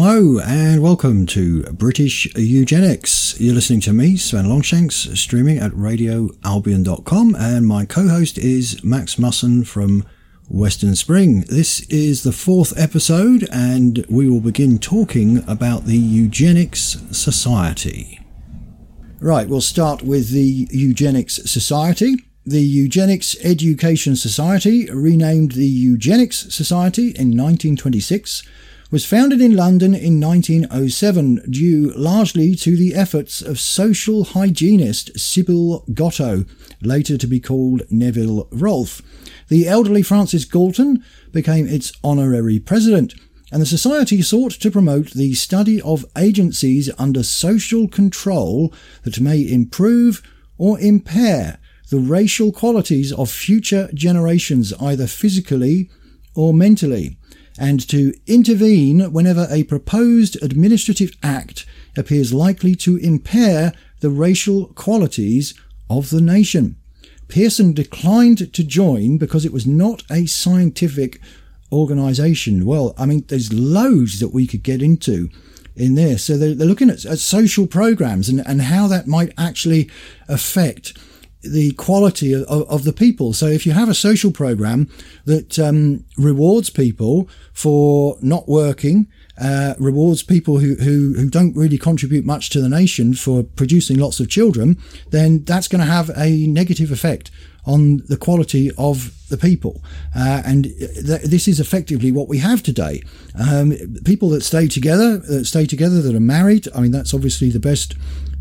Hello and welcome to British Eugenics. You're listening to me, Sven Longshanks, streaming at radioalbion.com, and my co-host is Max Musson from Western Spring. This is the fourth episode and we will begin talking about the Eugenics Society. Right, we'll start with the Eugenics Society. The Eugenics Education Society, renamed the Eugenics Society in 1926, was founded in London in 1907 due largely to the efforts of social hygienist Sybil Gotto, later to be called Neville Rolfe. The elderly Francis Galton became its honorary president, and the society sought to promote the study of agencies under social control that may improve or impair the racial qualities of future generations, either physically or mentally, and to intervene whenever a proposed administrative act appears likely to impair the racial qualities of the nation. Pearson declined to join because it was not a scientific organisation. Well, I mean, there's loads that we could get into in this. So they're looking at social programmes and how that might actually affect the quality of the people. So if you have a social program that rewards people for not working, rewards people who don't really contribute much to the nation for producing lots of children, then that's going to have a negative effect on the quality of the people. And this is effectively what we have today. People that stay together, that are married, I mean, that's obviously the best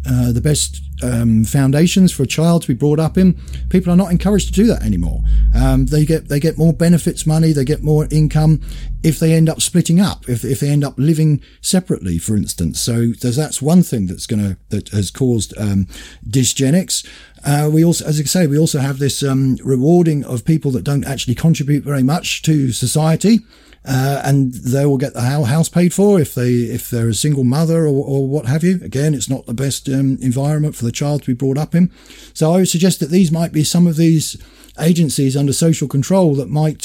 foundations for a child to be brought up in. People are not encouraged to do that anymore. They get more benefits money, they get more income if they end up splitting up, if they end up living separately, for instance. So that's one thing that has caused dysgenics. We also, as I say, we also have this rewarding of people that don't actually contribute very much to society. And they will get the house paid for if they're a single mother or what have you. Again, it's not the best environment for the child to be brought up in. So I would suggest that these might be some of these agencies under social control that might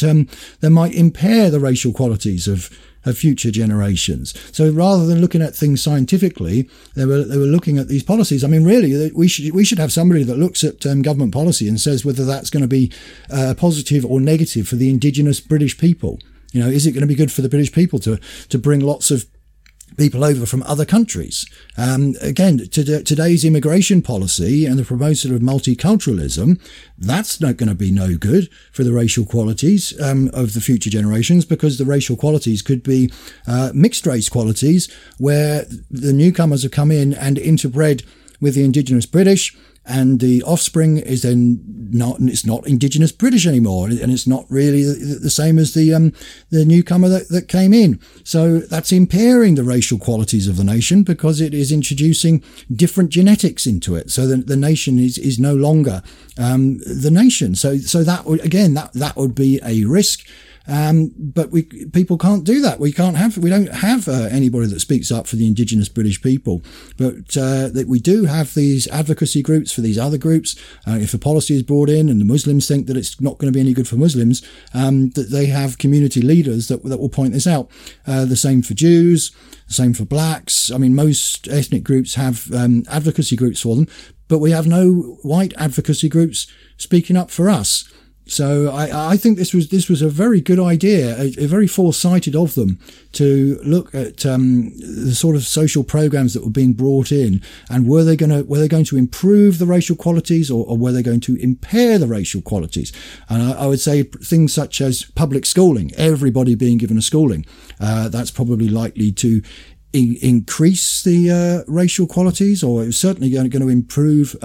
impair the racial qualities of future generations. So rather than looking at things scientifically, they were looking at these policies. I mean, really, we should have somebody that looks at government policy and says whether that's going to be positive or negative for the indigenous British people. You know, is it going to be good for the British people to bring lots of people over from other countries? Again, today's immigration policy and the promotion of multiculturalism, that's not going to be no good for the racial qualities of the future generations, because the racial qualities could be mixed race qualities where the newcomers have come in and interbred with the indigenous British, and the offspring is then it's not indigenous British anymore, and it's not really the same as the newcomer that came in. So that's impairing the racial qualities of the nation, because it is introducing different genetics into it. So the nation is no longer the nation. So that would, again, that would be a risk. But people can't do that. We don't have anybody that speaks up for the indigenous British people. But that we do have these advocacy groups for these other groups. If a policy is brought in and the Muslims think that it's not going to be any good for Muslims, that they have community leaders that will point this out. The same for Jews, the same for blacks. I mean, most ethnic groups have advocacy groups for them, but we have no white advocacy groups speaking up for us. So I think this was a very good idea, a very foresighted of them to look at the sort of social programs that were being brought in, and were they going to improve the racial qualities, or were they going to impair the racial qualities? And I would say things such as public schooling, everybody being given a schooling, that's probably likely to increase the racial qualities, or it's certainly going to improve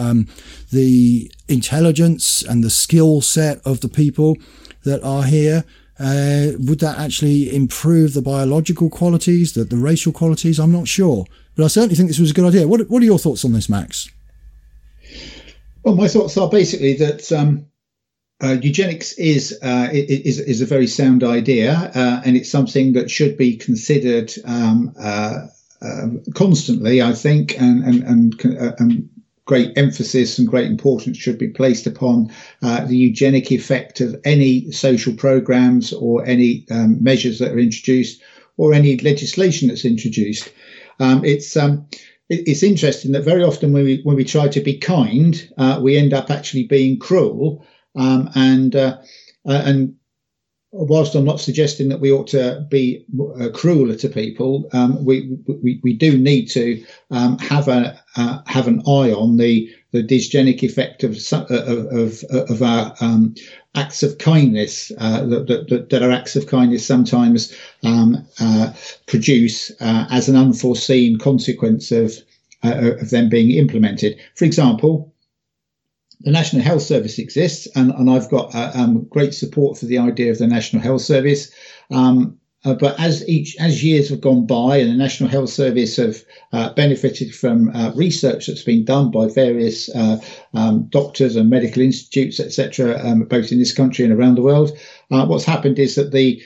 the intelligence and the skill set of the people that are here. Would that actually improve the biological qualities, the racial qualities? I'm not sure, but I certainly think this was a good idea. What are your thoughts on this, Max? Well, my thoughts are basically that eugenics is a very sound idea, and it's something that should be considered constantly, I think, and great emphasis and great importance should be placed upon the eugenic effect of any social programs or any measures that are introduced, or any legislation that's introduced. It's interesting that very often when we try to be kind, we end up actually being cruel. And whilst I'm not suggesting that we ought to be crueler to people, we do need to have an eye on the dysgenic effect of our acts of kindness that our acts of kindness sometimes produce as an unforeseen consequence of them being implemented. For example, the National Health Service exists, and I've got great support for the idea of the National Health Service. But as years have gone by, and the National Health Service have benefited from research that's been done by various doctors and medical institutes, etc., both in this country and around the world, what's happened is that the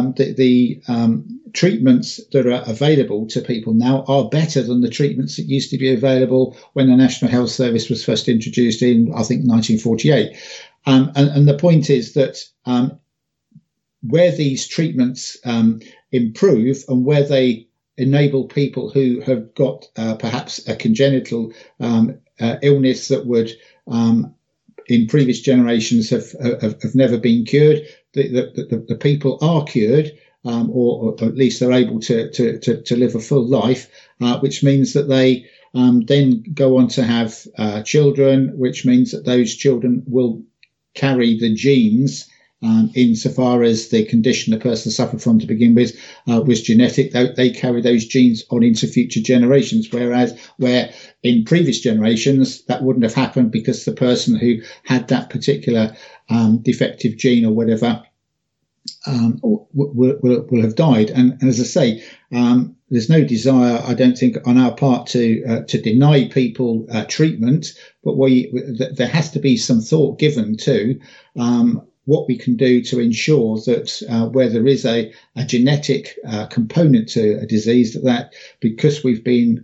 treatments that are available to people now are better than the treatments that used to be available when the National Health Service was first introduced in, I think, 1948. And the point is that where these treatments improve and where they enable people who have got perhaps a congenital illness that would in previous generations have never been cured, the people are cured, or at least they're able to live a full life, which means that they then go on to have children, which means that those children will carry the genes insofar as the condition the person suffered from to begin with was genetic. They carry those genes on into future generations, where in previous generations that wouldn't have happened because the person who had that particular defective gene or whatever will have died. And as I say, there's no desire, I don't think, on our part to deny people treatment, but there has to be some thought given to what we can do to ensure that where there is a genetic component to a disease, that because we've been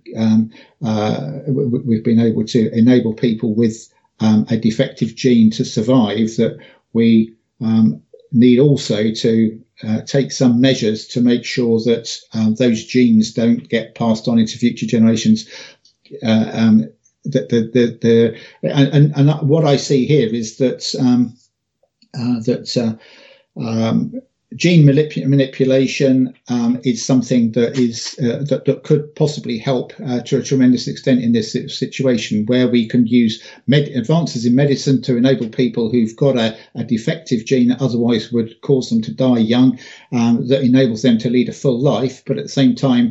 able to enable people with a defective gene to survive, that we need also to take some measures to make sure that those genes don't get passed on into future generations. And what I see here is that gene manipulation is something that is that could possibly help to a tremendous extent in this situation, where we can use advances in medicine to enable people who've got a defective gene that otherwise would cause them to die young, that enables them to lead a full life. But at the same time,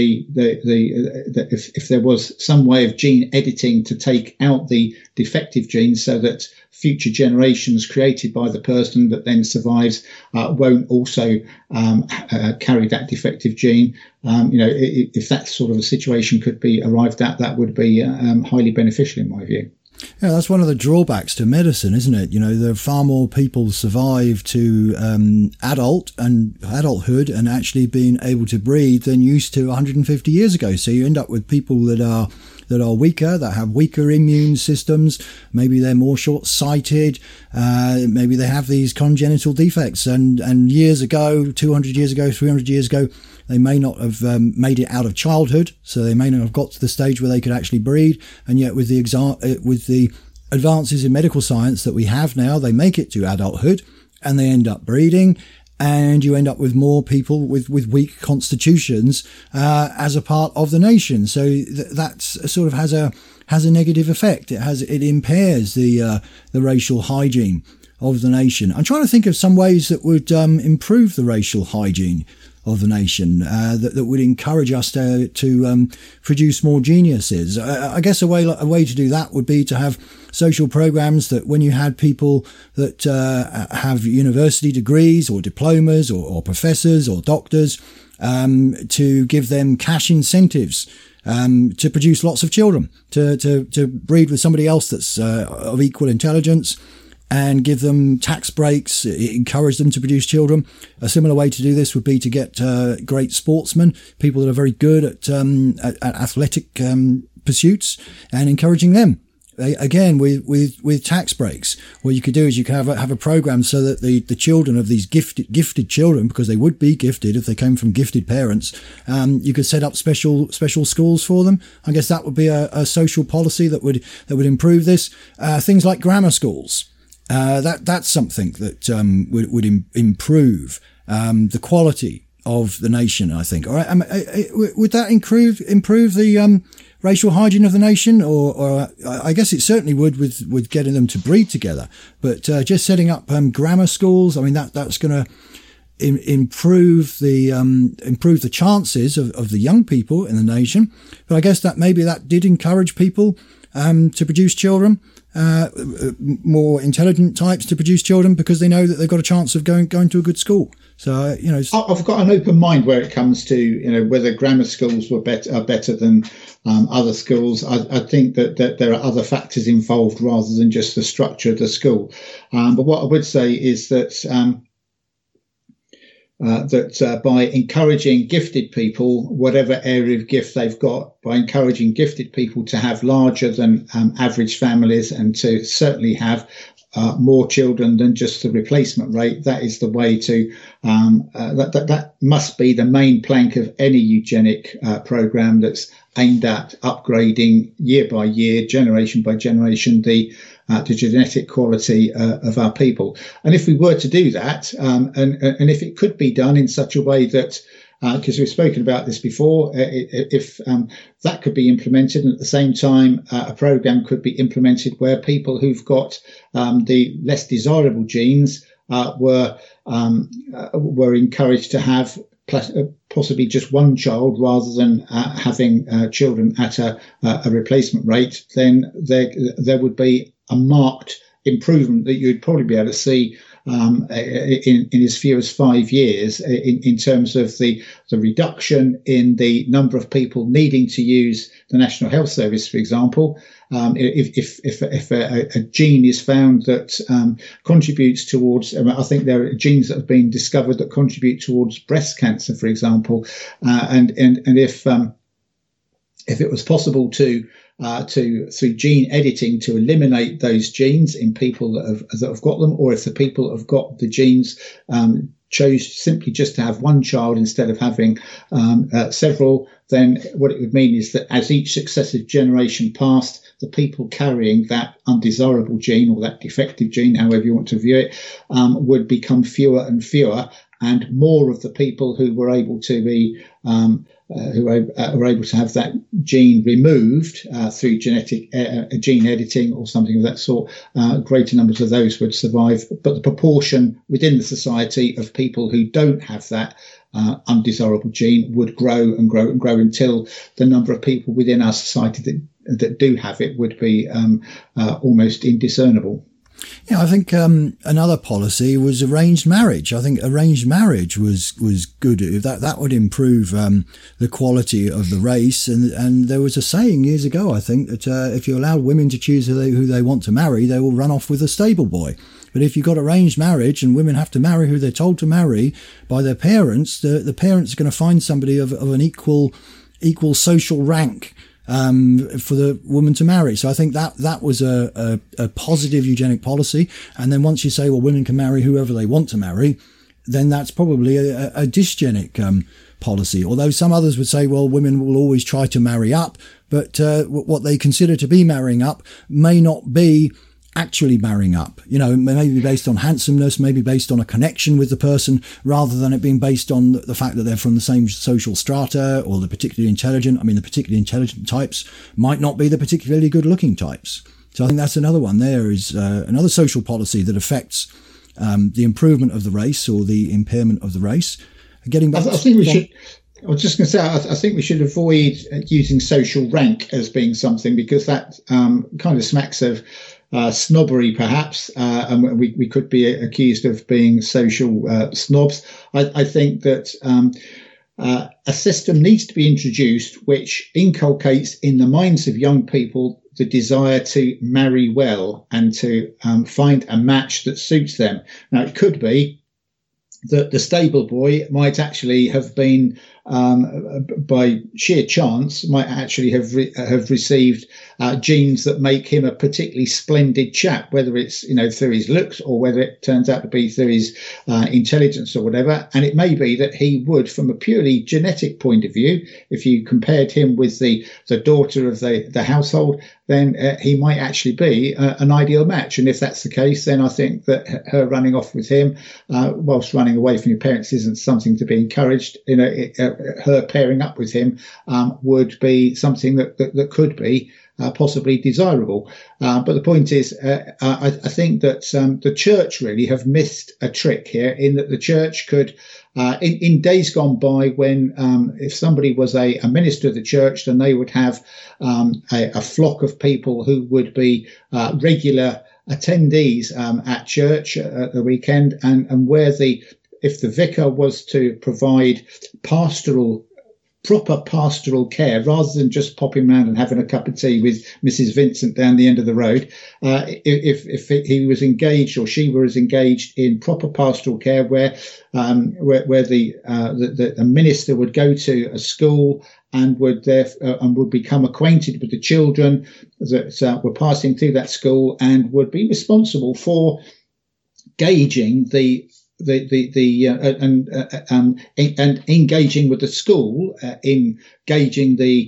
if there was some way of gene editing to take out the defective genes so that future generations created by the person that then survives won't also carry that defective gene. If that sort of a situation could be arrived at, that would be highly beneficial in my view. Yeah, that's one of the drawbacks to medicine, isn't it? There are far more people survive to adulthood and actually being able to breed than used to 150 years ago. So you end up with people that are weaker, that have weaker immune systems. Maybe they're more short-sighted. Maybe they have these congenital defects. And years ago, 200 years ago, 300 years ago, they may not have made it out of childhood, so they may not have got to the stage where they could actually breed. And yet with the advances in medical science that we have now, they make it to adulthood and they end up breeding. And you end up with more people with weak constitutions as a part of the nation. So that sort of has a negative effect. It impairs the racial hygiene of the nation. I'm trying to think of some ways that would improve the racial hygiene of the nation, that would encourage us to produce more geniuses. I guess a way to do that would be to have social programs that when you had people that have university degrees or diplomas or professors or doctors, to give them cash incentives to produce lots of children, to breed with somebody else that's of equal intelligence, and give them tax breaks, encourage them to produce children. A similar way to do this would be to get great sportsmen, people that are very good at athletic pursuits, and encouraging them Again, with tax breaks, what you could do is you could have a program so that the children of these gifted children, because they would be gifted if they came from gifted parents, you could set up special schools for them. I guess that would be a social policy that would improve this. Things like grammar schools. That's something that would improve the quality of the nation, I think. All right, would that improve the racial hygiene of the nation, or I guess it certainly would with getting them to breed together. But just setting up grammar schools, I mean that's going to improve the chances of the young people in the nation. But I guess that maybe that did encourage people to produce children, more intelligent types to produce children, because they know that they've got a chance of going to a good school. So I've got an open mind where it comes to whether grammar schools are better than other schools. I think that there are other factors involved rather than just the structure of the school. But what I would say is that by encouraging gifted people, whatever area of gift they've got, by encouraging gifted people to have larger than average families and to certainly have more children than just the replacement rate, that is the way to that must be the main plank of any eugenic program that's aimed at upgrading year by year, generation by generation, the genetic quality of our people. And if we were to do that, and if it could be done in such a way that, because we've spoken about this before, if that could be implemented, and at the same time a program could be implemented where people who've got the less desirable genes were encouraged to have possibly just one child rather than having children at a replacement rate, then there would be a marked improvement that you'd probably be able to see in as few as 5 years in terms of the reduction in the number of people needing to use the National Health Service, for example. If a gene is found that contributes towards, I think there are genes that have been discovered that contribute towards breast cancer, for example, and if it was possible to through gene editing to eliminate those genes in people that have got them, or if the people that have got the genes chose simply just to have one child instead of having several, then what it would mean is that as each successive generation passed, the people carrying that undesirable gene or that defective gene, however you want to view it, would become fewer and fewer, and more of the people who were able to be who were able to have that gene removed through genetic gene editing or something of that sort, greater numbers of those would survive. But the proportion within the society of people who don't have that undesirable gene would grow and grow and grow until the number of people within our society that do have it would be almost indiscernible. Yeah, I think another policy was arranged marriage. I think arranged marriage was good. That would improve the quality of the race. And there was a saying years ago, I think, that if you allow women to choose who they want to marry, they will run off with a stable boy. But if you've got arranged marriage and women have to marry who they're told to marry by their parents, the parents are going to find somebody of an equal social rank for the woman to marry. So I think that was a positive eugenic policy. And then once you say, well, women can marry whoever they want to marry, then that's probably a dysgenic policy. Although some others would say, well, women will always try to marry up, but what they consider to be marrying up may not be actually marrying up. Maybe based on handsomeness, maybe based on a connection with the person, rather than it being based on the fact that they're from the same social strata or the particularly intelligent. I mean, the particularly intelligent types might not be the particularly good looking types. So I think that's another one. There is another social policy that affects the improvement of the race or the impairment of the race. Getting back, I think we should. I was just going to say, I think we should avoid using social rank as being something, because that kind of smacks of snobbery, perhaps, and we could be accused of being social snobs. I think that a system needs to be introduced which inculcates in the minds of young people the desire to marry well and to find a match that suits them. Now, it could be that the stable boy might actually have been by sheer chance, might actually have received genes that make him a particularly splendid chap, whether it's through his looks or whether it turns out to be through his intelligence or whatever. And it may be that he would, from a purely genetic point of view, if you compared him with the daughter of the household, then he might actually be an ideal match. And if that's the case, then I think that her running off with him, whilst running away from your parents isn't something to be encouraged, her pairing up with him would be something that could be possibly desirable. But the point is, I think that the church really have missed a trick here, in that the church could, in days gone by, when if somebody was a minister of the church, then they would have a flock of people who would be regular attendees at church at the weekend, and where if the vicar was to provide proper pastoral care, rather than just popping around and having a cup of tea with Mrs. Vincent down the end of the road, if he was engaged or she was engaged in proper pastoral care, where the minister would go to a school and would become acquainted with the children that were passing through that school, and would be responsible for gauging and engaging with the school in gauging the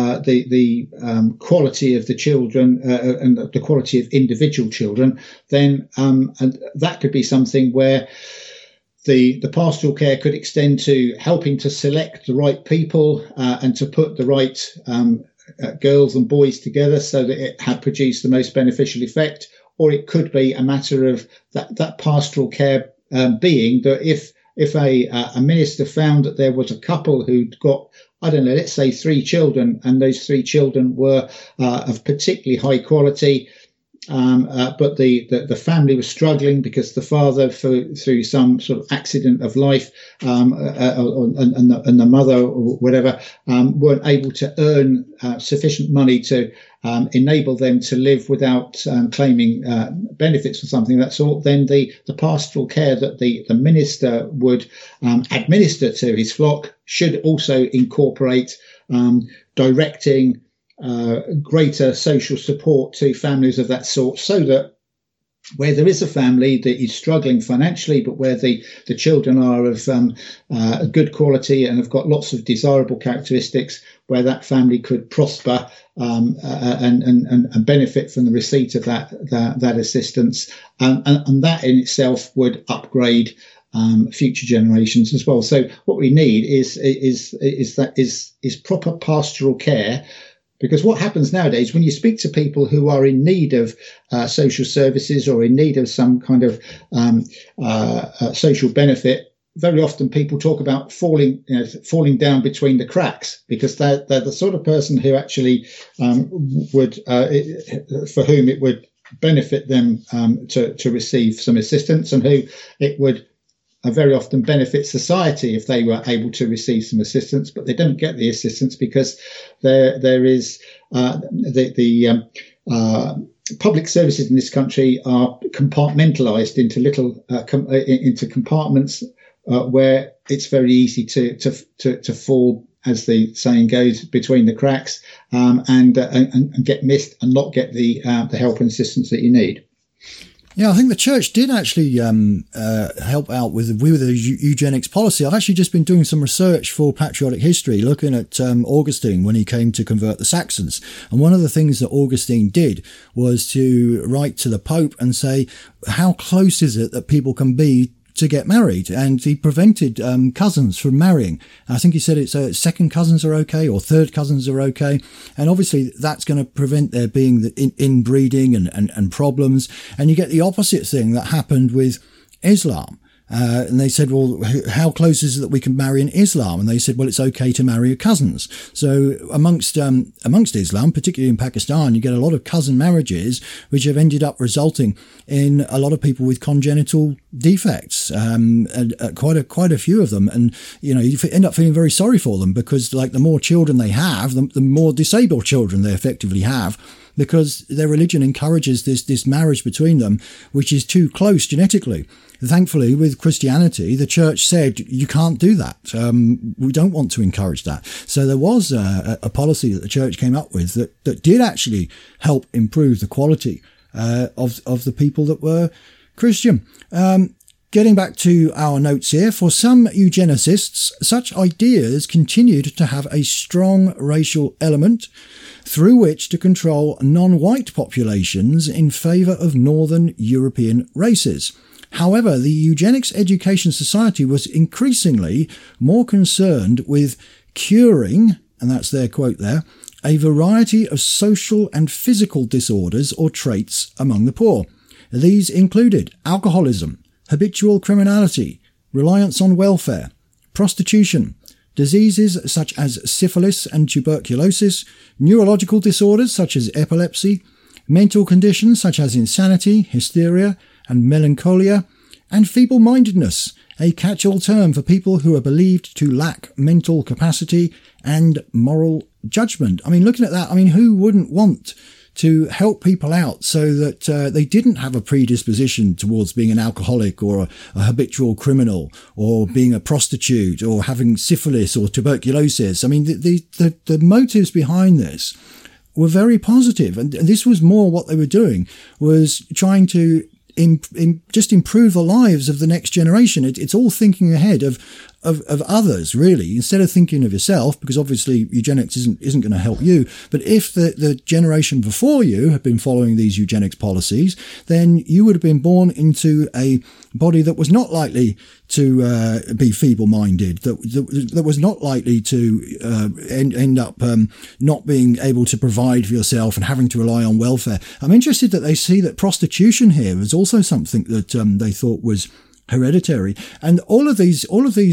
quality of the children and the quality of individual children, then and that could be something where the pastoral care could extend to helping to select the right people and to put the right girls and boys together so that it had produced the most beneficial effect. Or it could be a matter of that pastoral care being that if a minister found that there was a couple who'd got, I don't know, let's say 3 children, and those 3 children were of particularly high quality, but the family was struggling because the father, through some sort of accident of life, and the mother or whatever, weren't able to earn sufficient money to enable them to live without claiming benefits or something of that sort, then the pastoral care that the minister would administer to his flock should also incorporate directing greater social support to families of that sort, so that where there is a family that is struggling financially, but where the children are of good quality and have got lots of desirable characteristics, where that family could prosper and benefit from the receipt of that assistance, and that in itself would upgrade future generations as well. So what we need is proper pastoral care. Because what happens nowadays, when you speak to people who are in need of social services or in need of some kind of social benefit, very often people talk about falling down between the cracks, because they're the sort of person who actually for whom it would benefit them to receive some assistance, and who it would very often benefit society if they were able to receive some assistance, but they don't get the assistance because there is the public services in this country are compartmentalized into into compartments where it's very easy to fall, as the saying goes, between the cracks and get missed and not get the help and assistance that you need. Yeah, I think the church did actually help out with the eugenics policy. I've actually just been doing some research for Patriotic History, looking at Augustine when he came to convert the Saxons. And one of the things that Augustine did was to write to the Pope and say, how close is it that people can be to get married? And he prevented cousins from marrying. I think he said it's second cousins are okay, or third cousins are okay. And obviously that's going to prevent there being the inbreeding and problems. And you get the opposite thing that happened with Islam. And they said, well, how close is it that we can marry in Islam? And they said, well, it's okay to marry your cousins. So amongst Islam, particularly in Pakistan, you get a lot of cousin marriages, which have ended up resulting in a lot of people with congenital defects, and quite a few of them. And, you end up feeling very sorry for them, because like the more children they have, the more disabled children they effectively have, because their religion encourages this marriage between them, which is too close genetically. Thankfully, with Christianity, the church said, you can't do that. We don't want to encourage that. So there was a policy that the church came up with that did actually help improve the quality of the people that were Christian. Getting back to our notes here, for some eugenicists, such ideas continued to have a strong racial element through which to control non-white populations in favour of Northern European races. However, the Eugenics Education Society was increasingly more concerned with curing, and that's their quote there, a variety of social and physical disorders or traits among the poor. These included alcoholism, habitual criminality, reliance on welfare, prostitution, diseases such as syphilis and tuberculosis, neurological disorders such as epilepsy, mental conditions such as insanity, hysteria, and melancholia, and feeble-mindedness, a catch-all term for people who are believed to lack mental capacity and moral judgment. I mean, looking at that, I mean, who wouldn't want to help people out so that they didn't have a predisposition towards being an alcoholic or a habitual criminal or being a prostitute or having syphilis or tuberculosis? I mean, the motives behind this were very positive, and this was more what they were doing, was trying to just improve the lives of the next generation. It's all thinking ahead of others, really, instead of thinking of yourself, because obviously eugenics isn't going to help you. But if the generation before you had been following these eugenics policies, then you would have been born into a body that was not likely to be feeble-minded, that was not likely to end up not being able to provide for yourself and having to rely on welfare. I'm interested that they see that prostitution here is also something that they thought was hereditary, and all of these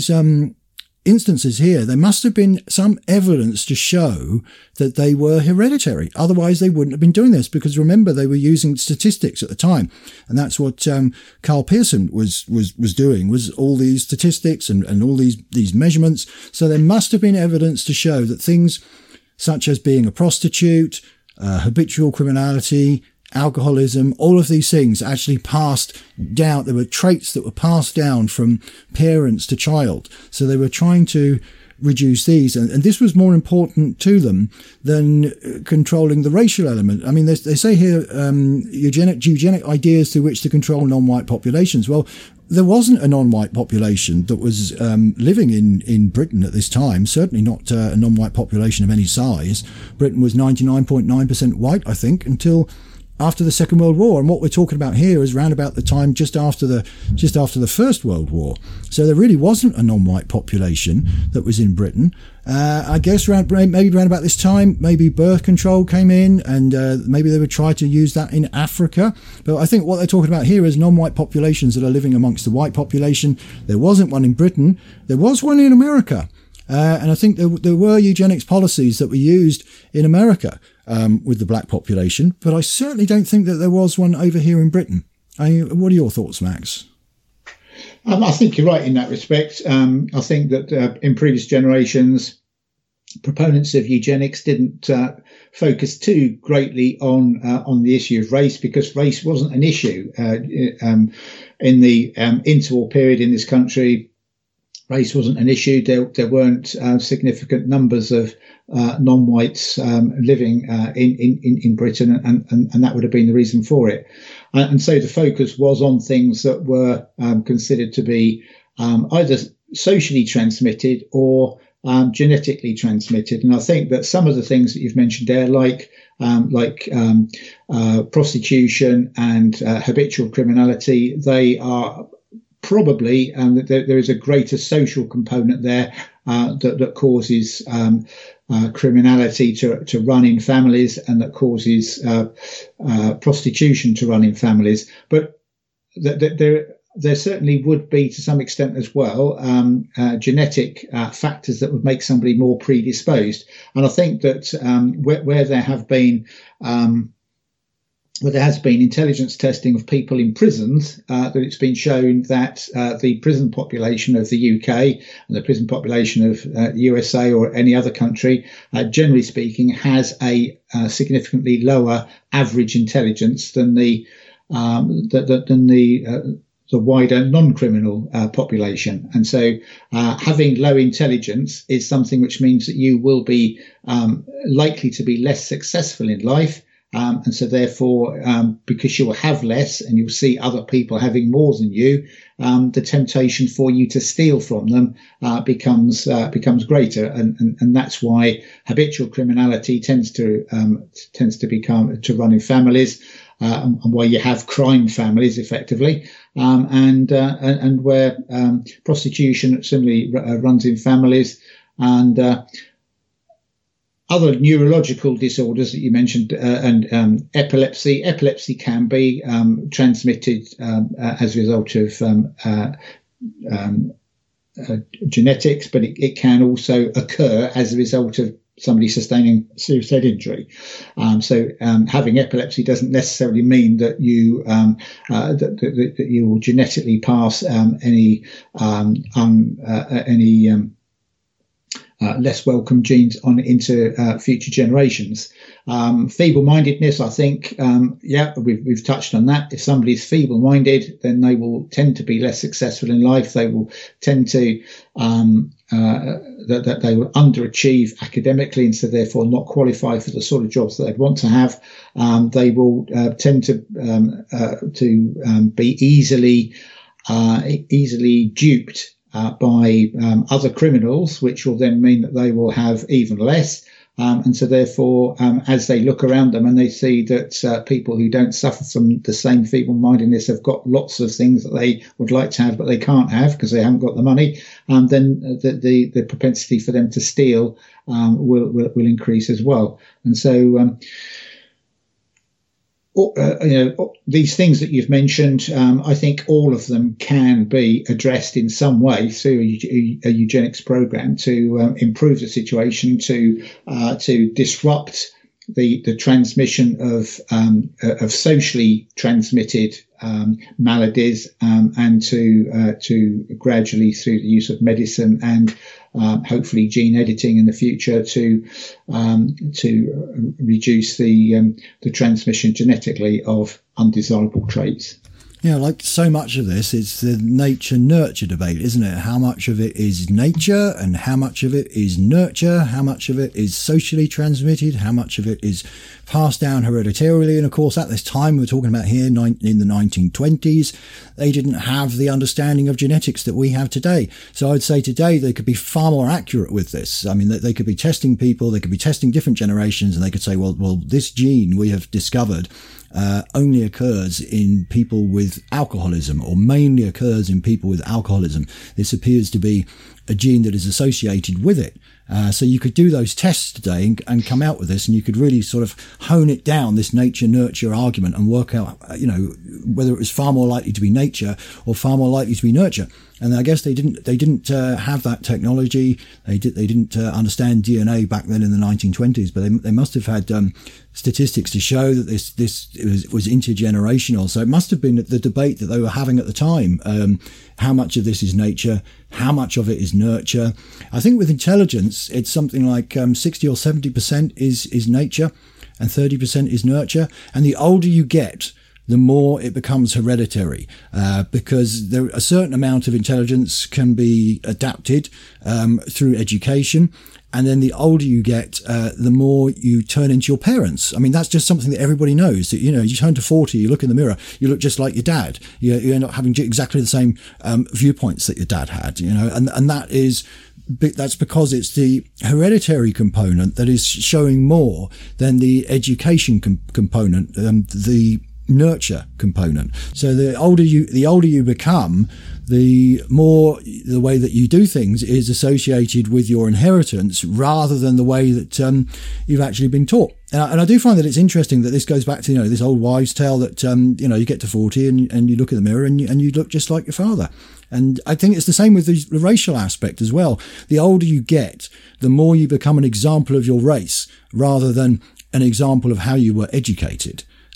instances here, there must have been some evidence to show that they were hereditary. Otherwise, they wouldn't have been doing this, because remember, they were using statistics at the time, and that's what Karl Pearson was doing, was all these statistics and all these measurements. So there must have been evidence to show that things such as being a prostitute, habitual criminality, alcoholism, all of these things actually passed down. There were traits that were passed down from parents to child. So they were trying to reduce these, and this was more important to them than controlling the racial element. I mean, they say here eugenic ideas through which to control non-white populations. Well, there wasn't a non-white population that was living in Britain at this time, certainly not a non-white population of any size. Britain was 99.9% white, I think, until after the Second World War, and what we're talking about here is around about the time just after the First World War. So there really wasn't a non-white population that was in Britain. I guess maybe around about this time, maybe birth control came in, and maybe they would try to use that in Africa. But I think what they're talking about here is non-white populations that are living amongst the white population. There wasn't one in Britain. There was one in America. And I think there were eugenics policies that were used in America with the black population, but I certainly don't think that there was one over here in Britain. What are your thoughts, Max? I think you're right in that respect. I think that in previous generations, proponents of eugenics didn't focus too greatly on the issue of race, because race wasn't an issue in the interwar period in this country. Race wasn't an issue. There weren't significant numbers of non-whites living in Britain, and that would have been the reason for it. And so the focus was on things that were considered to be either socially transmitted or genetically transmitted. And I think that some of the things that you've mentioned there, like prostitution and habitual criminality, they are probably there is a greater social component there that causes criminality to run in families, and that causes prostitution to run in families. But there certainly would be, to some extent as well, genetic factors that would make somebody more predisposed. And I think that where there have been where there has been intelligence testing of people in prisons, that it's been shown that the prison population of the UK and the prison population of USA or any other country, generally speaking, has a significantly lower average intelligence than the wider non-criminal population. And so having low intelligence is something which means that you will be likely to be less successful in life. And so therefore, because you will have less and you'll see other people having more than you, the temptation for you to steal from them becomes greater. And that's why habitual criminality tends to run in families, and why you have crime families effectively, and where prostitution similarly runs in families, and other neurological disorders that you mentioned, and epilepsy. Epilepsy can be transmitted as a result of genetics, but it can also occur as a result of somebody sustaining serious head injury. So having epilepsy doesn't necessarily mean that you that you will genetically pass any less welcome genes on into future generations. Feeble-mindedness, I think, we've touched on that. If somebody's feeble-minded, then they will tend to be less successful in life. They will tend to that they will underachieve academically, and so therefore not qualify for the sort of jobs that they'd want to have. They will tend to be easily duped by other criminals, which will then mean that they will have even less. And so therefore, as they look around them and they see that people who don't suffer from the same feeble-mindedness have got lots of things that they would like to have but they can't have because they haven't got the money, then the propensity for them to steal will increase as well. And so these things that you've mentioned, I think all of them can be addressed in some way through a eugenics program to improve the situation, to disrupt the transmission of socially transmitted maladies, and to gradually, through the use of medicine and hopefully gene editing in the future, to reduce the transmission genetically of undesirable traits. Yeah, like so much of this, it's the nature-nurture debate, isn't it? How much of it is nature and how much of it is nurture? How much of it is socially transmitted? How much of it is passed down hereditarily? And of course, at this time, we're talking about here in the 1920s, they didn't have the understanding of genetics that we have today. So I'd say today they could be far more accurate with this. I mean, they could be testing people, they could be testing different generations, and they could say, well, this gene we have discovered only occurs in people with alcoholism, or mainly occurs in people with alcoholism. This appears to be a gene that is associated with it. So you could do those tests today and come out with this, and you could really sort of hone it down, this nature-nurture argument, and work out, whether it was far more likely to be nature or far more likely to be nurture. And I guess they didn't have that technology. They didn't understand DNA back then in the 1920s, but they must have had statistics to show that this was intergenerational. So it must have been the debate that they were having at the time. How much of this is nature? How much of it is nurture? I think with intelligence, it's something like 60 or 70% is nature and 30% is nurture. And the older you get, the more it becomes hereditary, because a certain amount of intelligence can be adapted through education. And then the older you get, the more you turn into your parents. I mean, that's just something that everybody knows. That, you turn to 40, you look in the mirror, you look just like your dad. You end up having exactly the same viewpoints that your dad had, and that's because it's the hereditary component that is showing more than the education component, the nurture component. So the older you become, the more the way that you do things is associated with your inheritance rather than the way that you've actually been taught. And I do find that it's interesting that this goes back to this old wives' tale that you get to 40 and you look in the mirror and you look just like your father. And I think it's the same with the racial aspect as well. The older you get, the more you become an example of your race rather than an example of how you were educated.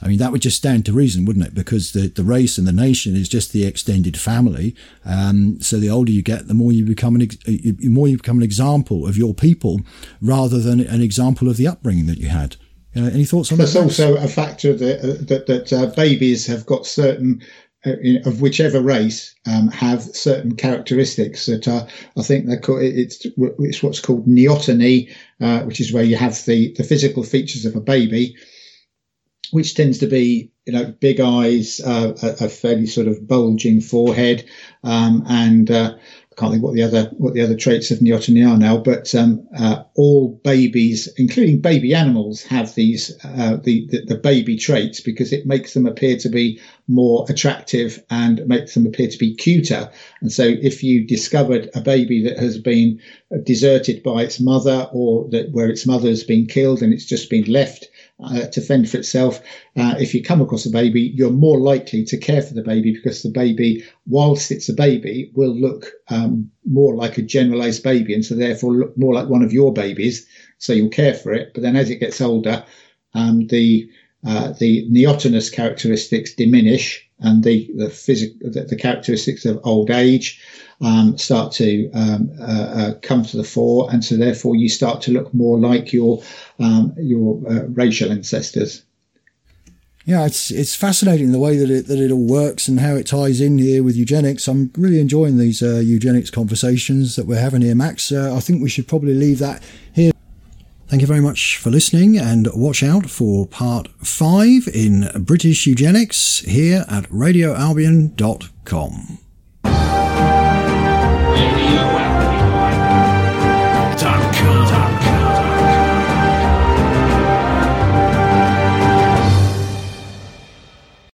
I mean, that would just stand to reason, wouldn't it? Because the race and the nation is just the extended family. So the older you get, the more you become an example of your people rather than an example of the upbringing that you had. Any thoughts on that? There's also a factor that babies have got certain, of whichever race, have certain characteristics that I think they're called, it's what's called neoteny, which is where you have the physical features of a baby, which tends to be, big eyes, a fairly sort of bulging forehead, and I can't think what the other traits of neoteny are now, but all babies, including baby animals, have these the baby traits, because it makes them appear to be more attractive and makes them appear to be cuter. And so if you discovered a baby that has been deserted by its mother, or where its mother has been killed and it's just been left to fend for itself, if you come across a baby, you're more likely to care for the baby, because the baby, whilst it's a baby, will look more like a generalized baby, and so therefore look more like one of your babies, so you'll care for it. But then as it gets older, the neotenous characteristics diminish, and the characteristics of old age start to come to the fore, and so therefore you start to look more like your racial ancestors. Yeah, it's fascinating the way that it all works and how it ties in here with eugenics. I'm really enjoying these eugenics conversations that we're having here, Max. I think we should probably leave that here. Thank you very much for listening, and watch out for part 5 in British eugenics here at radioalbion.com.